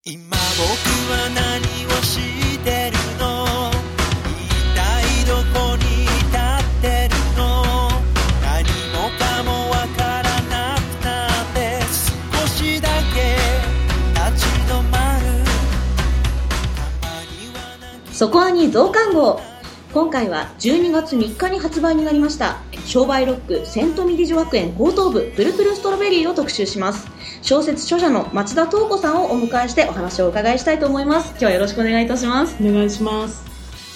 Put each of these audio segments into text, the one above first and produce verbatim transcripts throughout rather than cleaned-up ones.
今僕は何をしてるの、一体どこに立ってるの、何もかもわからなくなって少しだけ立ち止まる。 そこアニ増刊号。今回はじゅうにがつみっかに発売になりました商売ロックセントミリ女学園高等部プルプルストロベリーを特集します。小説著者の町田東子さんをお迎えしてお話をお伺いしたいと思います。今日はよろしくお願いいたします。 お願いします。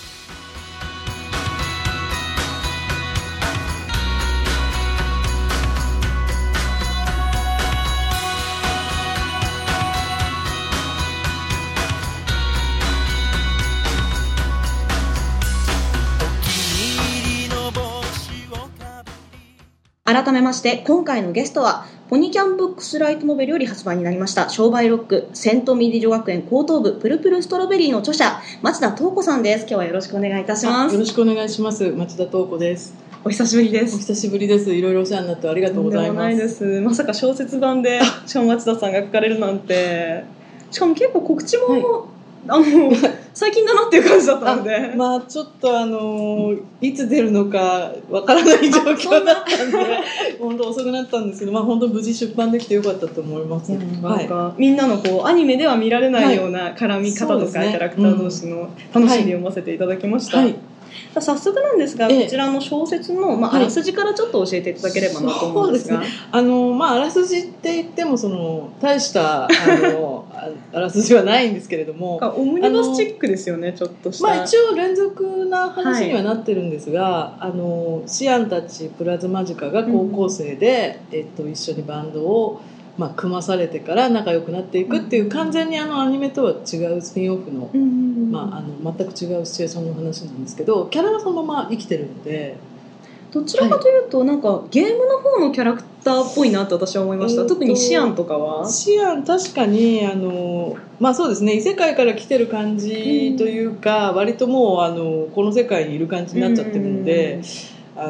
改めまして今回のゲストはポニキャンブックスライトノベルより発売になりました商売ロックセントミリ女学園高等部プルプルストロベリーの著者町田東子さんです。今日はよろしくお願いいたします。 よろしくお願いします。町田東子です。 お久しぶりです。 お久しぶりです。いろいろお世話になってありがとうございます。とんでもないです。まさか小説版でしかも町田さんが書かれるなんて、しかも結構告知も、はい、あの最近だなっていう感じだったので、 まあちょっとあのいつ出るのかわからない状況だったんで本当遅くなったんですけど、まあ本当無事出版できてよかったと思います。 なんか、はい、みんなのこうアニメでは見られないような絡み方とか、はいね、キャラクター同士の楽しんで読ませていただきました。はいはい、早速なんですが、ええ、こちらの小説の、まあ、あらすじからちょっと教えていただければなと思うんですが、 そうですね、あの、まあ、あらすじって言ってもその大したあのあらすじはないんですけれどもオムニバスチックですよね。ちょっとした、 まあ、一応連続な話にはなってるんですが、はい、あのシアンたちプラズマジカが高校生で、うんえっと、一緒にバンドをまあ、組まされてから仲良くなっていくっていう完全にあのアニメとは違うスピンオフの、まあ、あの全く違うシチュエーションの話なんですけど、キャラがそのまま生きてるので、 どちらかというと、はい、なんかゲームの方のキャラクターっぽいなって私は思いました。特にシアンとかはシアン確かにあの、まあそうですね、異世界から来てる感じというか、割ともうあのこの世界にいる感じになっちゃってるので、あの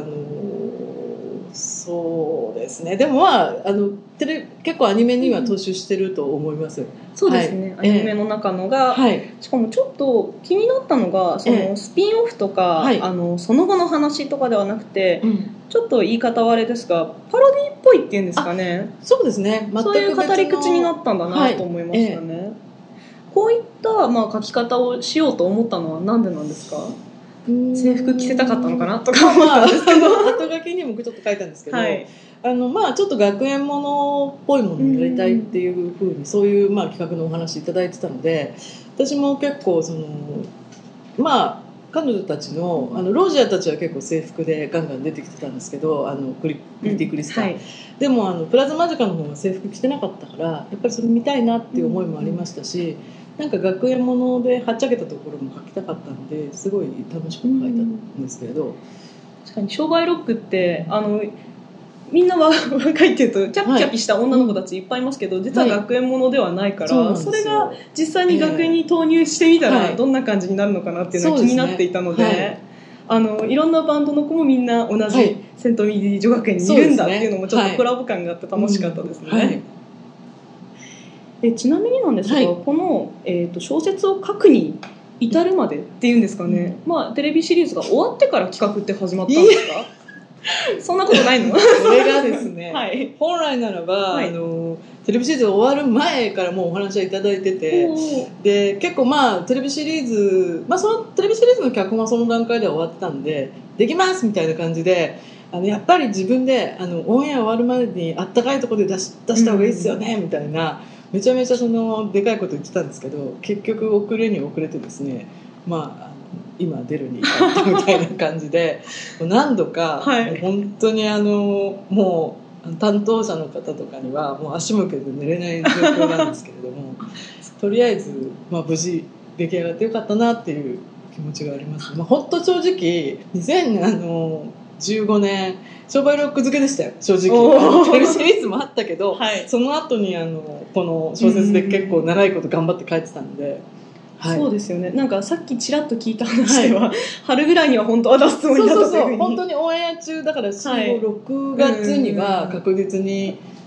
そうですね。でもまあ、あのテレ結構アニメには踏襲してると思います。うん、 そうですね、はい、アニメの中のが、えー、しかもちょっと気になったのがそのスピンオフとか、えー、あのその後の話とかではなくて、うん、ちょっと言い方はあれですがパロディっぽいっていうんですかね。 そうですね、全くそういう語り口になったんだなと思いましたね。はいえー、こういった、まあ、書き方をしようと思ったのはなんでなんですか？制服着せたかったのかなとか思ったんですけど、まあ、 後書きにもちょっと書いたんですけど、はい、あのまあ、ちょっと学園ものっぽいものをやりたいっていうふうにそういうまあ企画のお話いただいてたので、私も結構そのまあ彼女たち の, あのロージアたちは結構制服でガンガン出てきてたんですけど、あのクリクリティクリスター、うんはい、でもあのプラズマジカの方が制服着てなかったからやっぱりそれ見たいなっていう思いもありましたし、なんか学園ものではっちゃけたところも書きたかったのですごい楽しく書いたんですけれど、 確かに商売ロックってあのみんな若いっていうとキャピキャピした女の子たちいっぱいいますけど、はい、実は学園ものではないから、はい、そ, それが実際に学園に投入してみたらどんな感じになるのかなっていうのが気になっていたので、はい、あのいろんなバンドの子もみんな同じセントミリ女学園にいるんだっていうのもちょっとコラボ感があって楽しかったですね。はいうんでちなみになんですが、はい、この、えーと、小説を書くに至るまでっていうんですかね、うんまあ、テレビシリーズが終わってから企画って始まったんですか？そんなことないの？ これがですね、はい、本来ならば、はい、あのテレビシリーズ終わる前からもうお話はいただいてて、で結構まあテレビシリーズ、まあ、そのテレビシリーズの脚本はその段階では終わってたんでできますみたいな感じで、あのやっぱり自分であのオンエア終わるまでにあったかいところで出し、出した方がいいですよね、うん、みたいなめちゃめちゃそのでかいこと言ってたんですけど、結局遅れに遅れてですね、まあ、今出るに至ったみたいな感じで何度か、はい、本当にあのもう担当者の方とかにはもう足向けて寝れない状況なんですけれどもとりあえず、まあ、無事出来上がってよかったなっていう気持ちがあります。まあ、本当正直にせんじゅうごねん商売ロック付けでしたよ正直。テレビシリーズもあったけど、はい、その後にあのこの小説で結構長いこと頑張って書いてたんで、 はい、そうですよね。なんかさっきちらっと聞いた話では、はい、春ぐらいには本当は出すつもりだったというふうに。 そうそうそう、本当にオンエア中だからよん、ご、ろくがつには確実に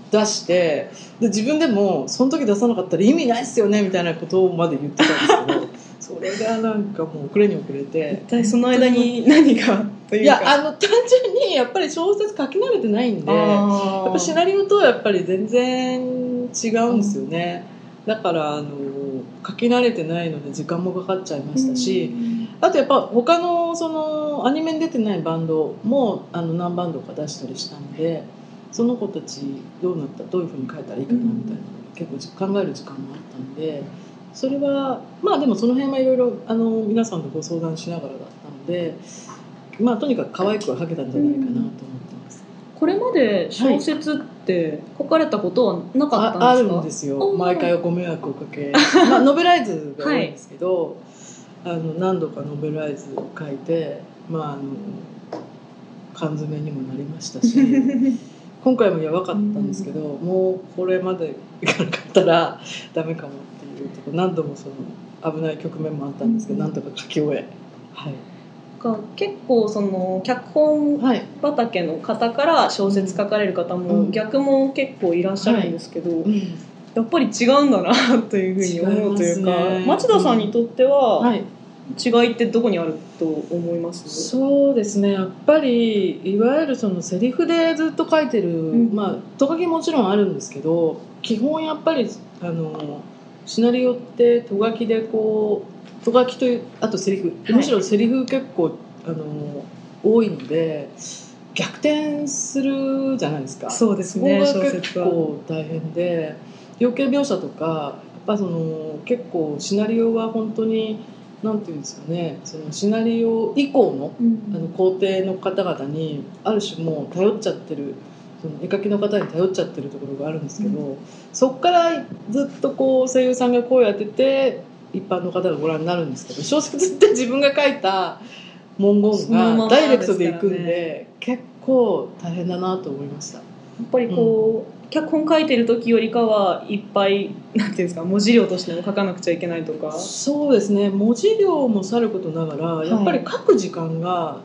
出してで自分でもその時出さなかったら意味ないっすよねみたいなことまで言ってたんですけどそれがなんかもう遅れに遅れて一体その間に何がというかいやあの単純にやっぱり小説書き慣れてないんでやっぱシナリオとやっぱり全然違うんですよね、うん、だからあの書き慣れてないので時間もかかっちゃいましたし、うん、あとやっぱ他のそのアニメに出てないバンドもあの何バンドか出したりしたんでその子たちどうなったどういう風に書いたらいいかなみたいなの結構考える時間もあったんでそれはまあでもその辺はいろいろあの皆さんとご相談しながらだったのでまあとにかく可愛くは書けたんじゃないかなと思ってます、 うん、これまで小説って書かれたことはなかったんですか？ あ, あるんですよ毎回ご迷惑をかけ、まあ、ノベライズが多いんですけど、はい、あの何度かノベライズを書いてまああの缶詰にもなりましたし今回もやばかったんですけど、うん、もうこれまでいかなかったらダメかもっていうところ何度もその危ない局面もあったんですけど、うん、なんとか書き終え、はい、 結構その脚本畑の方から小説書かれる方も逆も結構いらっしゃるんですけど、うんはい、やっぱり違うんだなというふうに思うというか、ね、町田さんにとっては、うんはい違いってどこにあると思います？ そうですねやっぱりいわゆるそのセリフでずっと書いてる、うん、まあト書きもちろんあるんですけど基本やっぱりあのシナリオってト書きでこうト書きというあとセリフ、はい、むしろセリフ結構あの多いので逆転するじゃないですか。 そうですね。 そこが結構大変で情景描写とかやっぱその結構シナリオは本当になんていうんですかね、そのシナリオ以降 の,、うん、あの工程の方々にある種もう頼っちゃってるその絵描きの方に頼っちゃってるところがあるんですけど、うん、そこからずっとこう声優さんが声を当てて一般の方がご覧になるんですけど小説って自分が書いた文言がダイレクトでいくんで、ね、結構大変だなと思いました。やっぱりこう、うん、脚本書いてる時よりかはいっぱいなんていうんですか文字量としても書かなくちゃいけないとか。 そうですね文字量もさることながらやっぱり書く時間が、はい、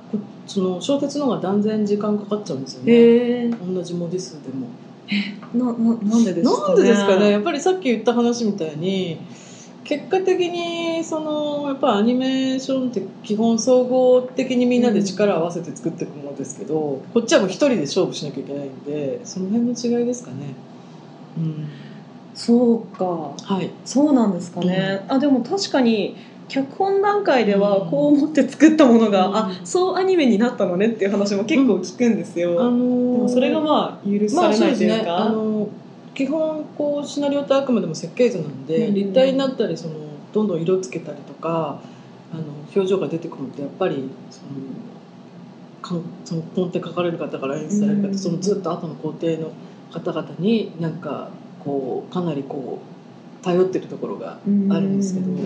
その小説の方が断然時間かかっちゃうんですよね同じ文字数でも。 えなななんでですかね。 なんでですかねやっぱりさっき言った話みたいに結果的にそのやっぱアニメーションって基本総合的にみんなで力を合わせて作っていくものですけど、うん、こっちはもう一人で勝負しなきゃいけないんでその辺の違いですかね、うん、 そうか、 はい、 そうなんですかね、うん、あでも確かに脚本段階ではこう思って作ったものが、うん、あそうアニメになったのねっていう話も結構聞くんですよ、うんあのー、でもそれがまあ許されないというか、まあそうですねあのー基本こうシナリオってあくまでも設計図なんで、うん、立体になったりそのどんどん色つけたりとかあの表情が出てくるのってやっぱりそのかんそのポンって書かれる方から演出される方、うん、そのずっと後の工程の方々になんかこうかなりこう頼ってるところがあるんですけど、うん、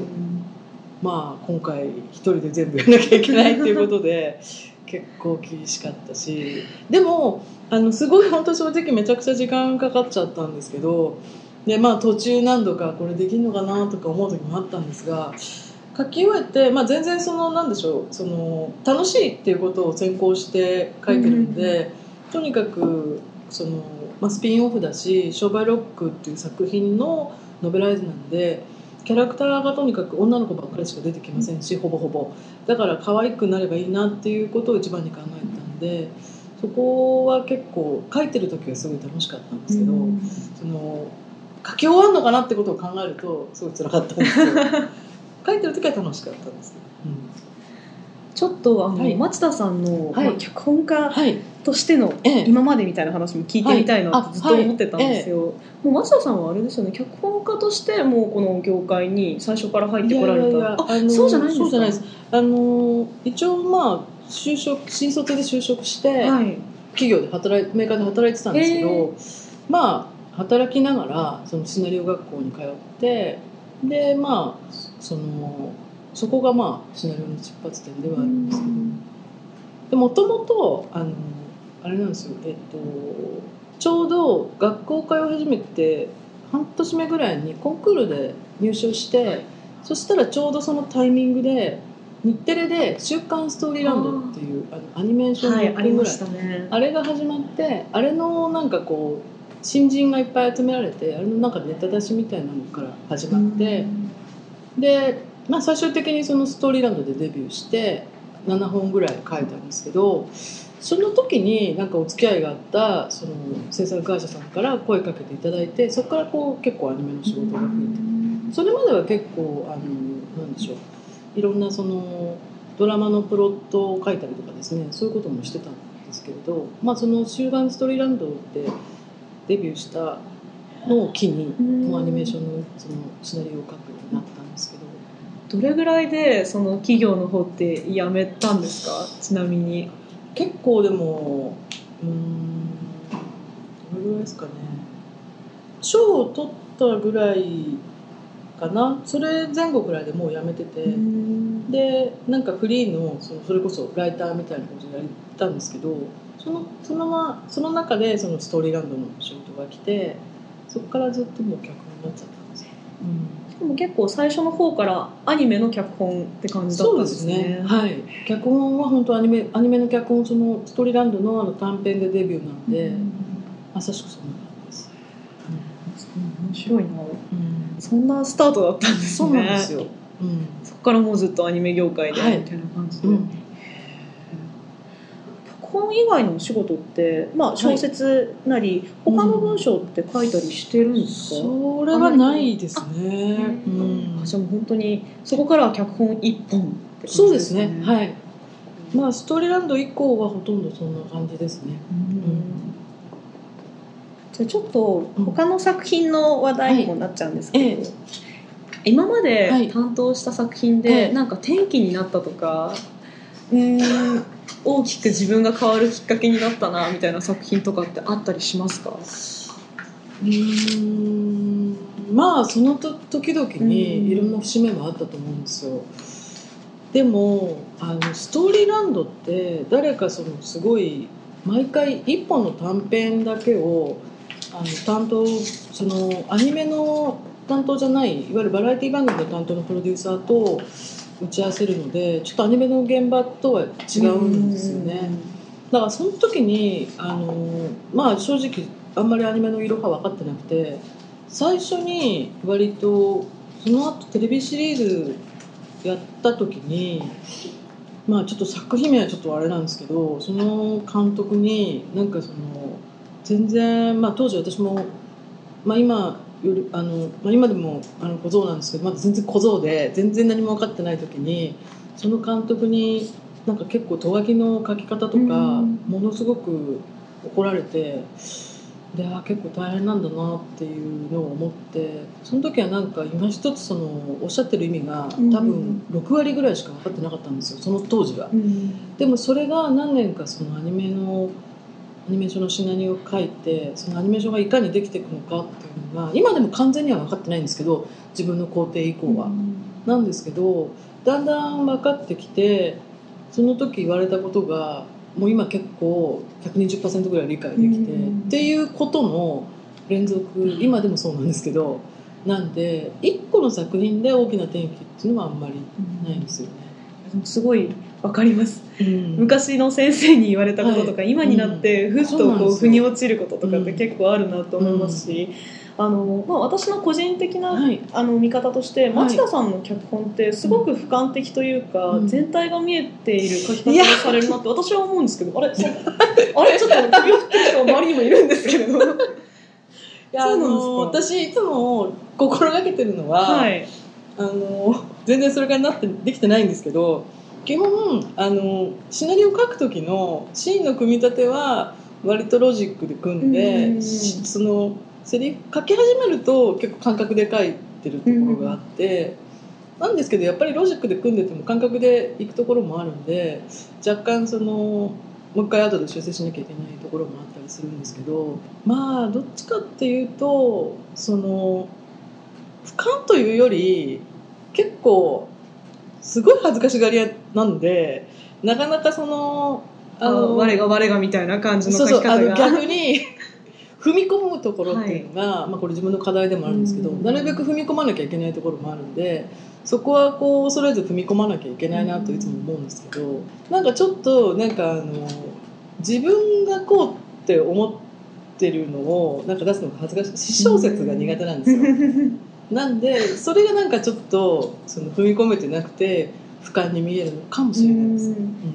まあ今回一人で全部やらなきゃいけないっていうことで結構厳しかったしでもあのすごい本当正直めちゃくちゃ時間かかっちゃったんですけどで、まあ、途中何度かこれできるのかなとか思う時もあったんですが書き終えて、まあ、全然そのなんでしょうその楽しいっていうことを先行して書いてるんで、うん、とにかくその、まあ、スピンオフだし商売ロックっていう作品のノベライズなんでキャラクターがとにかく女の子ばっかりしか出てきませんしほぼほぼだから可愛くなればいいなっていうことを一番に考えてたんでそこは結構書いてる時はすごい楽しかったんですけど、うん、その書き終わるのかなってことを考えるとすごい辛かったんですよ書いてる時は楽しかったんですけど、うん、 ちょっとあの、はい、町田さんの、はいまあ、脚本家としての今までみたいな話も聞いてみたいなってずっと思ってたんですよ、はいはいええ、もう町田さんはあれですよね脚本家としてもうこの業界に最初から入ってこられた。いやいやいやあ、あのー、そうじゃないんですか。そうじゃないです。あのー、一応まあ就職新卒で就職して、はい、企業で働いメーカーで働いてたんですけど、えー、まあ働きながらそのシナリオ学校に通ってでまあそのそこがまあシナリオの出発点ではあるんですけどでもともとあのあれなんですよ、えっと、ちょうど学校通い始めて半年目ぐらいにコンクールで入賞してそしたらちょうどそのタイミングで日テレで週刊ストーリーランドっていうあのアニメーションのいっぷんぐらい、はい、ありましたね、あれが始まってあれのなんかこう新人がいっぱい集められて、あれのなんかネタ出しみたいなのから始まって、で、まあ、最終的にそのストーリーランドでデビューしてななほんぐらい書いたんですけど、その時になんかお付き合いがあったその制作会社さんから声かけていただいて、そこからこう結構アニメの仕事が増えて、それまでは結構あのなんでしょう、いろんなそのドラマのプロットを書いたりとかですね、そういうこともしてたんですけれど、まあ、その終盤ストーリーランドでデビューしたのを機にもうアニメーションのそのシナリオを書くようになったんですけど。 どれぐらいでその企業の方って辞めたんですか？ちなみに。 結構でもうーんどれぐらいですかね、賞を取ったぐらいかな。それ前後ぐらいでもう辞めてて、でなんかフリー の, そのそれこそライターみたいなことをやったんですけど、そのそのまその中でそのストーリーランドの仕事が来て、そこからずっともう脚本になっちゃったんですよ、うん、 でも結構最初の方からアニメの脚本って感じだったんですね。 そうですね、はい、脚本は本当アニメ、アニメの脚本、そのストーリーランド の, あの短編でデビューなので、うん、まさしくそんな感じです、 うん、面白いな、うん、そんなスタートだったんですね。 そうなんですよ、うん、 そこからもうずっとアニメ業界で、はい、みたいな感じで、うん、脚本以外のお仕事って、まあ、小説なり、はい、他の文章って書いたりしてるんですか？ うん、それはないですね、 うん、じゃあもう本当にそこからは脚本一本って感じですね。 そうですね、はい、まあ、ストーリーランド以降はほとんどそんな感じですね、うん、 じゃあちょっと他の作品の話題にもなっちゃうんですけど、はい、ええ、今まで担当した作品で、はい、なんか転機になったとか、うーん大きく自分が変わるきっかけになったなみたいな作品とかってあったりしますか？ うーん、まあそのと時々にいろんな節目もあったと思うんですよ。でもあのストーリーランドって誰かそのすごい毎回一本の短編だけをあの担当、そのアニメの担当じゃない、いわゆるバラエティ番組の担当のプロデューサーと打ち合わせるので、ちょっとアニメの現場とは違うんですよね。だからその時にあの、まあ、正直あんまりアニメの色が分かってなくて、最初に割とその後テレビシリーズやった時に、まあ、ちょっと作品名はちょっとあれなんですけど、その監督になんかその全然、まあ、当時私も、まあ、今よりあの、まあ、今でもあの小僧なんですけど、まだ全然小僧で全然何も分かってない時にその監督になんか結構とがきの書き方とかものすごく怒られて、であ結構大変なんだなっていうのを思って、その時はなんか今一つそのおっしゃってる意味が多分ろくわりぐらいしか分かってなかったんですよ、その当時は。でもそれが何年かそのアニメのアニメーションのシナリオを書いて、そのアニメーションがいかにできていくのかっていうのが今でも完全には分かってないんですけど、自分の工程以降は、うん、なんですけど、だんだん分かってきて、その時言われたことがもう今結構 ひゃくにじゅっパーセント ぐらい理解できて、うん、っていうことの連続、今でもそうなんですけど、なんでいっこの作品で大きな転機っていうのはあんまりないんですよね、 うん、すごいわかります、うん、昔の先生に言われたこととか、はい、今になってふっとこう腑に落ちることとかって結構あるなと思いますし、うん、あのまあ、私の個人的な、はい、あの見方として町田さんの脚本ってすごく俯瞰的というか、うん、全体が見えている書き方をされるなって私は思うんですけど、あれあれちょっと首を振ってる人が周りにもいるんですけれどいや、あの私いつも心がけてるのは、はい、あの全然それがなってできてないんですけど、基本あのシナリオを書く時のシーンの組み立ては割とロジックで組んで、うん、そのセリフ書き始めると結構感覚で書いてるところがあって、うん、なんですけどやっぱりロジックで組んでても感覚でいくところもあるんで、若干そのもう一回後で修正しなきゃいけないところもあったりするんですけど、まあどっちかっていうとその俯瞰というより結構すごい恥ずかしがり屋なんで、なかなかそのあの我が我がみたいな感じの書き方が、 そうそう、あの逆に踏み込むところっていうのが、はい、まあ、これ自分の課題でもあるんですけど、なるべく踏み込まなきゃいけないところもあるんで、そこはこう恐れず踏み込まなきゃいけないなといつも思うんですけど、なんかちょっとなんかあの自分がこうって思っってるのをなんか出すのが恥ずかしい。私小説が苦手なんですよなんでそれがなんかちょっとその踏み込めてなくて俯瞰に見えるのかもしれないです、うん、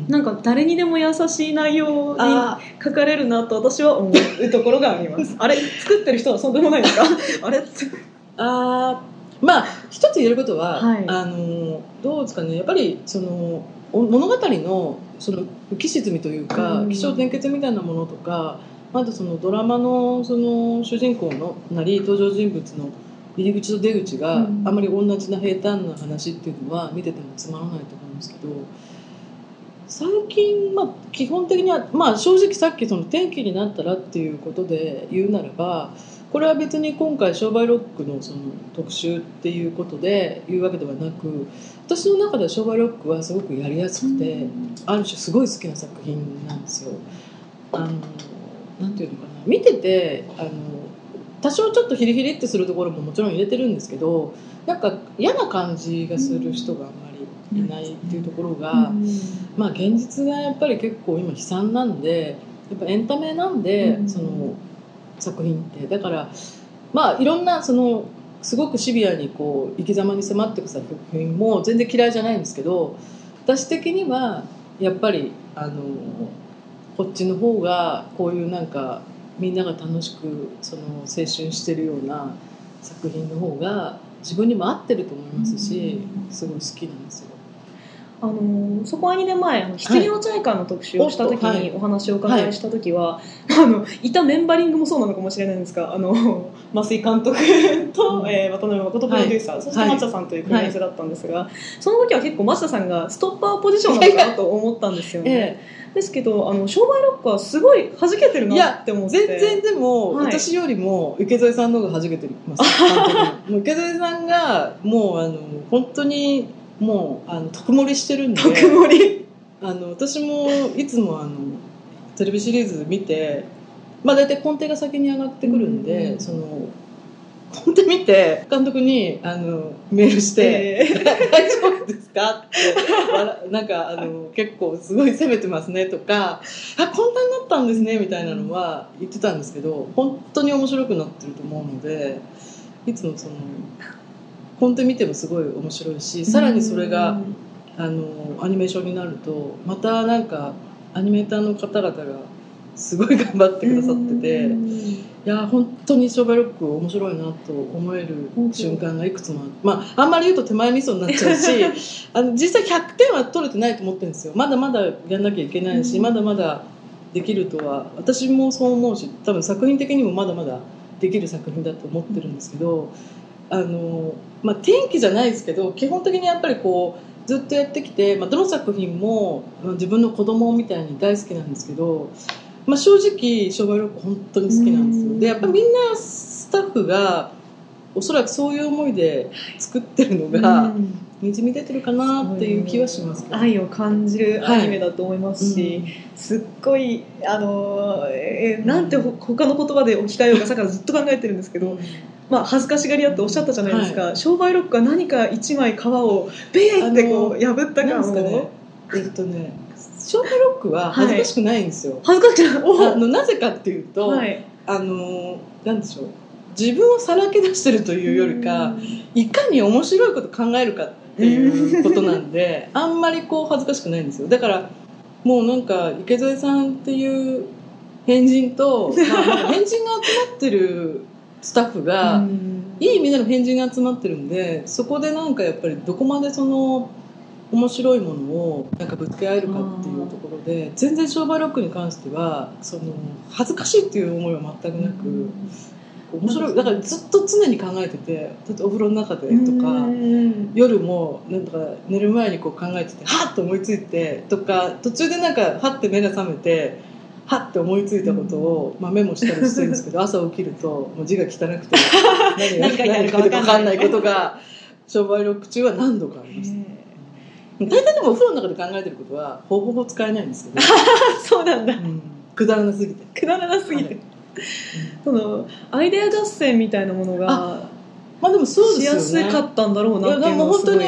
なんか誰にでも優しい内容に書かれるなと私は思うところがありますあれ作ってる人はそうでもないですかあれあまあ一つ言えることは、 はい、 あのどうですかね、やっぱりその物語のその浮き沈みというか、うん、起承転結みたいなものとか、あとそのドラマのその主人公のなり登場人物の入り口と出口があまり同じな平坦な話っていうのは見ててもつまらないと思うんですけど、最近、まあ、基本的には、まあ、正直さっきその転機になったらっていうことで言うならば、これは別に今回商売ロック の, その特集っていうことで言うわけではなく、私の中では商売ロックはすごくやりやすくて、ある種すごい好きな作品なんですよ。あのなんていうのかな、見ててあの多少ちょっとヒリヒリってするところももちろん入れてるんですけど、なんか嫌な感じがする人があんまりいないっていうところが、まあ現実がやっぱり結構今悲惨なんで、やっぱエンタメなんで、その作品ってだからまあいろんなそのすごくシビアにこう生き様に迫っていく作品も全然嫌いじゃないんですけど、私的にはやっぱりあのこっちの方がこういうなんかみんなが楽しくその青春してるような作品の方が自分にも合ってると思いますし、すごい好きなんですよ。 あのそこはにねんまえ羊のチャイカーの特集をした時にお話をお伺いした時は、はいはい、あのいたメンバリングもそうなのかもしれないんですが、あの増井監督と、うんえー、渡辺誠プロデューサー、はい、そして町田さんという組み合わせだったんですが、はい、その時は結構町田さんがストッパーポジションなのかなと思ったんですよね。ええ、ですけどあの商売ロックはすごい弾けてるなって思って。いや全然でも、はい、私よりも池添さんの方が弾けてますもう池添さんがもうあの本当にもうあの特盛りしてるんで、 特盛りあの私もいつもあのテレビシリーズ見て、まあ、大体コンテが先に上がってくるんで、うん、そのコンテ見て監督にあのメールして「えー、大丈夫ですか?」ってなんかあの結構すごい攻めてますねとか「あこんなになったんですね」みたいなのは言ってたんですけど、本当に面白くなってると思うので、いつもそのコンテ見てもすごい面白いし、さらにそれがあのアニメーションになるとまたなんかアニメーターの方々がすごい頑張ってくださってて、いや本当に商売ロック面白いなと思える瞬間がいくつもある、まあ、あんまり言うと手前味噌になっちゃうしあの実際ひゃくてんは取れてないと思ってるんですよ。まだまだやんなきゃいけないし、まだまだできるとは私もそう思うし、多分作品的にもまだまだできる作品だと思ってるんですけど、あの、まあ、転機じゃないですけど基本的にやっぱりこうずっとやってきて、まあ、どの作品も自分の子供みたいに大好きなんですけど、まあ、正直商売ロック本当に好きなんですよ。でやっぱみんなスタッフがおそらくそういう思いで作ってるのがにじみ出てるかなっていう気はしますけど、 愛を感じるアニメだと思いますし、はいうん、すっごいあの、えー、なんて他の言葉で置き換えようかさからずっと考えてるんですけど、うんまあ、恥ずかしがり屋っておっしゃったじゃないですか、はい、商売ロックは何か一枚皮をベーってこう破った感を、 ね、えっとね商売ロックは恥ずかしくないんですよ、はい、 恥ずかしくないあのなぜかっていうと、はい、あのなんでしょう、自分をさらけ出してるというよりかいかに面白いこと考えるかっていうことなんであんまりこう恥ずかしくないんですよ。だからもうなんか池添さんっていう変人と、まあ、なんか変人が集まってるスタッフがいい意味での変人が集まってるんで、そこでなんかやっぱりどこまでその面白いものをなんかぶつけ合えるかっていうところで、全然商売ロックに関してはその恥ずかしいっていう思いは全くなく、面白いだからずっと常に考えてて、例えばお風呂の中でとか夜もなんか寝る前にこう考えててはっと思いついてとか、途中でなんかはって目が覚めてはって思いついたことを、まあ、メモしたりしてるんですけど朝起きるともう字が汚くて何が書いてあるか分かんないことが商売ロック中は何度かあります。大体でもお風呂の中で考えてることはほぼほぼ使えないんですけどそうなんだ、うん、 くだらなすぎてくだらなすぎて、はい、そのアイデア合戦みたいなものがまあでもそうですよね、 しやすかったんだろうなっていうのはすごい。 いやでも本当にあの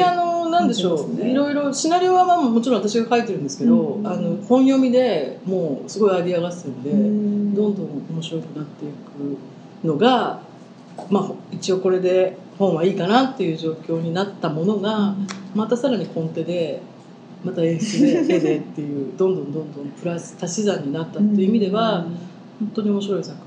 のなんでしょう、ね、いろいろシナリオはまあもちろん私が書いてるんですけど、うん、あの本読みでもうすごいアイディアがあってるんで、うん、どんどん面白くなっていくのが、まあ、一応これで本はいいかなっていう状況になったものが、うん、またさらにコンテでまた演出で絵でっていうどんどんどんどんプラス足し算になったっていう意味では、うん、本当に面白い作品だ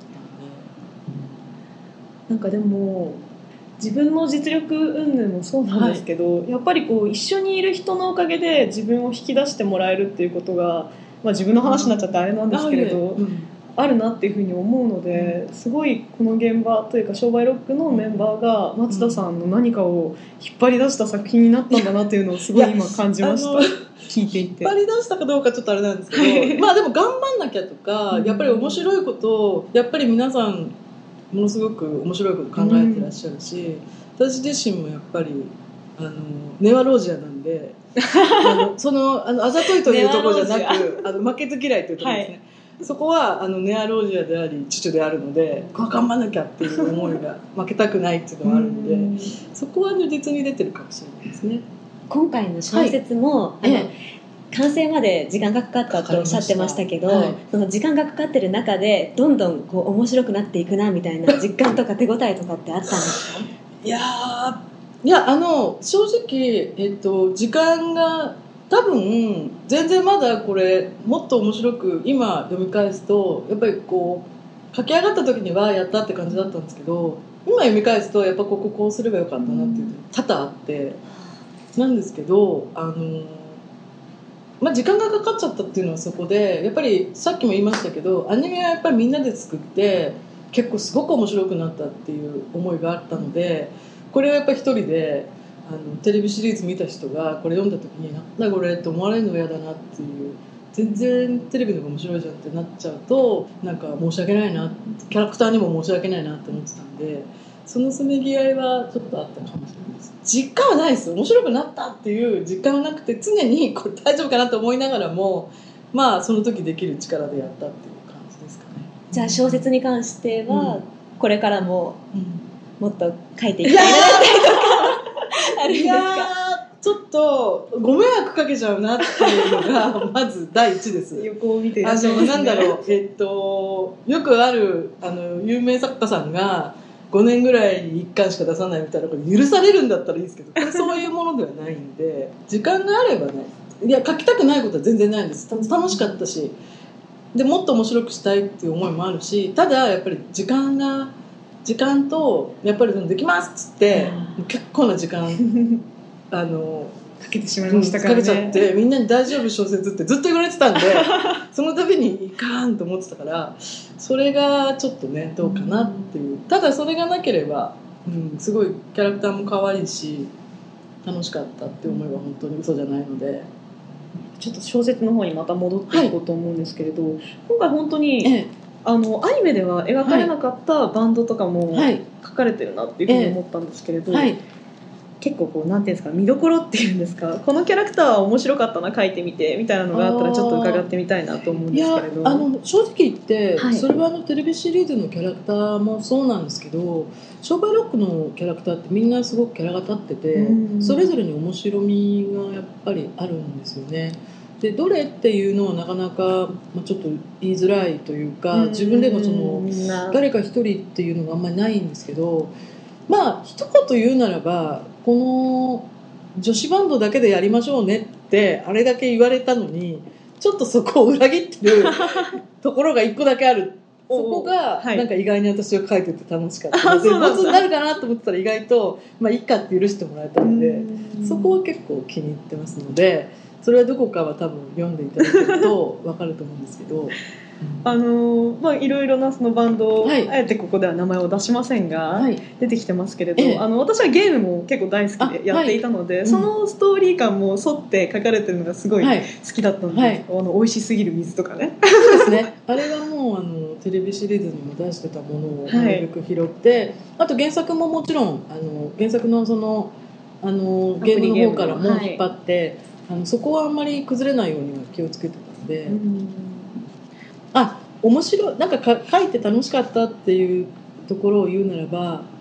ったので、 なんかでも自分の実力云々もそうなんですけど、はい、やっぱりこう一緒にいる人のおかげで自分を引き出してもらえるっていうことが、まあ、自分の話になっちゃってあれなんですけれど、うん、あるなっていうふうに思うので、すごいこの現場というか商売ロックのメンバーが松田さんの何かを引っ張り出した作品になったんだなっていうのをすごい今感じました。聞いていて引っ張り出したかどうかちょっとあれなんですけどまあでも頑張んなきゃとか、やっぱり面白いことをやっぱり皆さんものすごく面白いこと考えてらっしゃるし、うん、私自身もやっぱりあのネワロージアなんであのそのあのあざといというところじゃなくあの負けず嫌いというところですね、はい、そこはあのネワロージアであり父であるので頑張らなきゃっていう思いが負けたくないっていうのがあるのでそこは如実に出てるかもしれないですね。 今回の小説も、はい、あの、ええ完成まで時間がかかったとおっしゃってましたけど、はい、その時間がかかってる中でどんどんこう面白くなっていくなみたいな実感とか手応えとかってあったんですか？ いやいやあの正直、えっと、時間が多分全然まだこれもっと面白く今読み返すとやっぱりこう書き上がった時にはやったって感じだったんですけど、今読み返すとやっぱこここうすればよかったなっていうのが多々あってなんですけど、あのまあ、時間がかかっちゃったっていうのはそこでやっぱりさっきも言いましたけどアニメはやっぱりみんなで作って結構すごく面白くなったっていう思いがあったので、これはやっぱり一人であのテレビシリーズ見た人がこれ読んだ時になんだこれって思われるのが嫌だなっていう、全然テレビの方が面白いじゃんってなっちゃうとなんか申し訳ないな、キャラクターにも申し訳ないなって思ってたんで、そのせめぎ合いはちょっとあったかもしれないです。実感はないですよ。面白くなったっていう実感はなくて、常にこれ大丈夫かなと思いながらも、まあその時できる力でやったっていう感じですかね。 じゃあ小説に関しては、うん、これからももっと書いていきたいなっていうのがあるんですか？いやちょっとご迷惑かけちゃうなっていうのがまず第一です。 横を見ていらっしゃいますね。あのなんだろう、えっとよくあるあの有名作家さんがごねんぐらいにいっかんしか出さないみたいな、これ許されるんだったらいいですけど、これそういうものではないんで時間があればね、いや書きたくないことは全然ないんです。楽しかったし、でもっと面白くしたいっていう思いもあるし、ただやっぱり時間が時間とやっぱりできますっつって結構な時間あのかけてしまいましたからね。 疲れちゃってみんなに大丈夫小説ってずっと言われてたんでその度にいかんと思ってたから、それがちょっとねどうかなっていう。ただそれがなければ、うん、すごいキャラクターも可愛いし楽しかったって思いは本当に嘘じゃないので、 ちょっと小説の方にまた戻っていこうと思うんですけれど、はい、今回本当に、ええ、あのアニメでは描かれなかったバンドとかも書かれてるなっていうふうに思ったんですけれど、はいはい、結構こうなんていうんですか、見どころっていうんですか、このキャラクターは面白かったな書いてみてみたいなのがあったらちょっと伺ってみたいなと思うんですけれど。 いやあの正直言って、はい、それはあのテレビシリーズのキャラクターもそうなんですけど、商売ロックのキャラクターってみんなすごくキャラが立ってて、それぞれに面白みがやっぱりあるんですよね。でどれっていうのはなかなか、まあ、ちょっと言いづらいというか、自分でもその誰か一人っていうのがあんまりないんですけど、まあ一言言うならばこの女子バンドだけでやりましょうねってあれだけ言われたのにちょっとそこを裏切ってるところが一個だけある。そこがなんか意外に私が書いてて楽しかったので、ボツになるかなと思ってたら意外とまあいいかって許してもらえたので、そこは結構気に入ってますので、それはどこかは多分読んでいただけると分かると思うんですけどあのまあ、いろいろなそのバンド、はい、あえてここでは名前を出しませんが、はい、出てきてますけれど、ええ、あの私はゲームも結構大好きでやっていたので、はい、そのストーリー感も沿って書かれてるのがすごい好きだったので、はい、あの美味しすぎる水とかねそうですね、あれはもうあのテレビシリーズにも出してたものをなるべく拾って、はい、あと原作ももちろんあの原作のそのあのゲームの方からも引っ張って、はい、あのそこはあんまり崩れないようには気をつけてたので、うん、あ面白いなんかか書いて楽しかったっていうところを言うならば、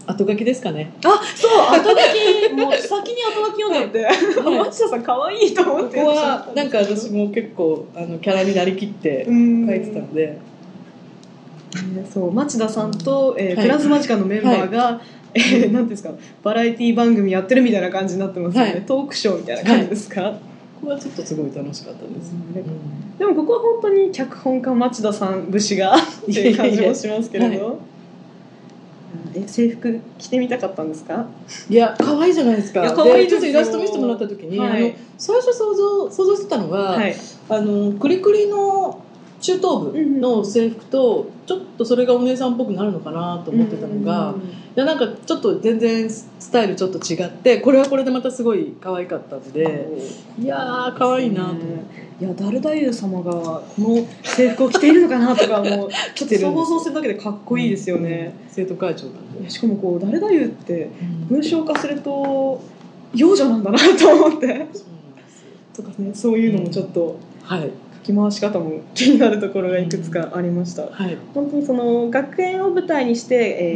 後書きですかね。 あ、そう後書きもう先に後書き読んだって、はい、町田さん可愛いと思って。 ここはなんか私も結構あのキャラになりきって書いてたので、 そう町田さんと、えーはい、プラズマジカのメンバーが、はい、えー、なんていうんですか、バラエティ番組やってるみたいな感じになってますよね、はい、トークショーみたいな感じですか。はい、 ここはちょっとすごい楽しかったです、うん、 でもここは本当に脚本家町田さん節がっていう感じもしますけれど、はい、え制服着てみたかったんですか。 いや可愛いじゃないですか。 いや可愛いですよ。 でちょっとイラスト見せてもらった時に、はい、あの最初想像想像してたのが、はい、あのクリクリの中等部の制服とちょっとそれがお姉さんっぽくなるのかなと思ってたのが、いやなんかちょっと全然スタイルちょっと違ってこれはこれでまたすごい可愛かったので、いやー可愛いなと思って、 いやダルダユ様がこの制服を着ているのかなとかもうちょっと想像するだけでかっこいいですよね、 うん、生徒会長なんで。 しかもこうダルダユって文章化すると幼女なんだなと思ってそうなんですとかね、そういうのもちょっと、うん、はい書き回し方も気になるところがいくつかありました、うんはい、本当にその学園を舞台にして、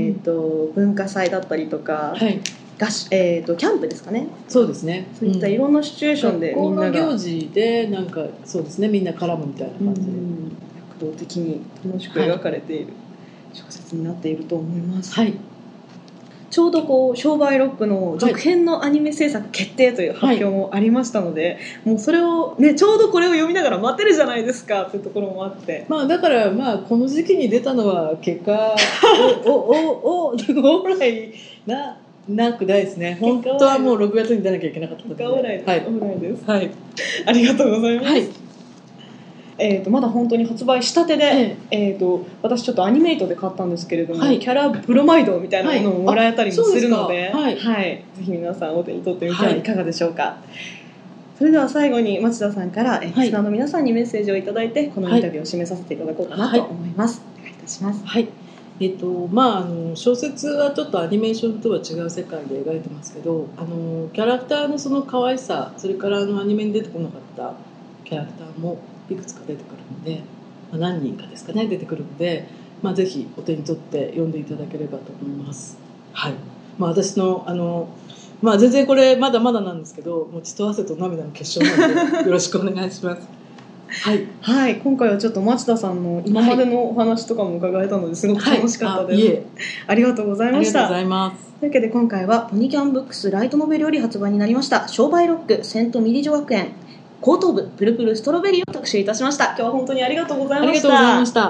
えーとうん、文化祭だったりとか、はい合しえー、とキャンプですかね。 そうですね。 そういったいろんなシチュエーションでみんなが、 学校の行事でなんかそうですね、みんな絡むみたいな感じで躍動的に楽しく描かれている小説になっていると思います、はい、ちょうどこう商売ロックの続編のアニメ制作決定という発表もありましたので、はい、もうそれを、ね、ちょうどこれを読みながら待てるじゃないですかというところもあって、 まあ、だから、まあ、この時期に出たのは結果おおおお本来ななくないですね。本当はもうろくがつに出なきゃいけなかったので。 結果オーライです。はい、オーライです。 はい。 ありがとうございます。はい、えーとまだ本当に発売したてで、えー、えーと私ちょっとアニメイトで買ったんですけれども、はい、キャラブロマイドみたいなものをもらえたりもするので、はいはい、ぜひ皆さんお手に取ってみてはいかがでしょうか。はい、それでは最後に町田さんからリスナーの皆さんにメッセージをいただいて、このインタビューを締めさせていただこうかなと思います。はい、お願いいたします。 はい。えっとまあ、あの小説はちょっとアニメーションとは違う世界で描いてますけど、あのキャラクターのその可愛さ、それからあのアニメに出てこなかったキャラクターもいくつか出てくるので、まあ、何人かですかね出てくるので、まあ、ぜひお手に取って読んでいただければと思います。はい、まあ、私のあの、まあ、全然これまだまだなんですけど、もう血と汗と涙の結晶なのでよろしくお願いします。 はい、はい、今回はちょっと町田さんの今までのお話とかも伺えたのですごく楽しかったです、はい、あ, ありがとうございました。 ありがとうございます。 というわけで今回はポニキャンブックスライトノベルより発売になりました商売ロックセントミリ女学園高等部プルプルストロベリーを特集いたしました。今日は本当にありがとうございました。 ありがとうございました。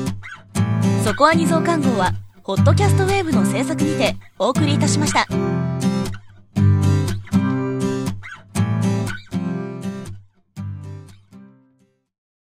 そこアニ増刊号はホットキャストウェーブの制作にてお送りいたしました。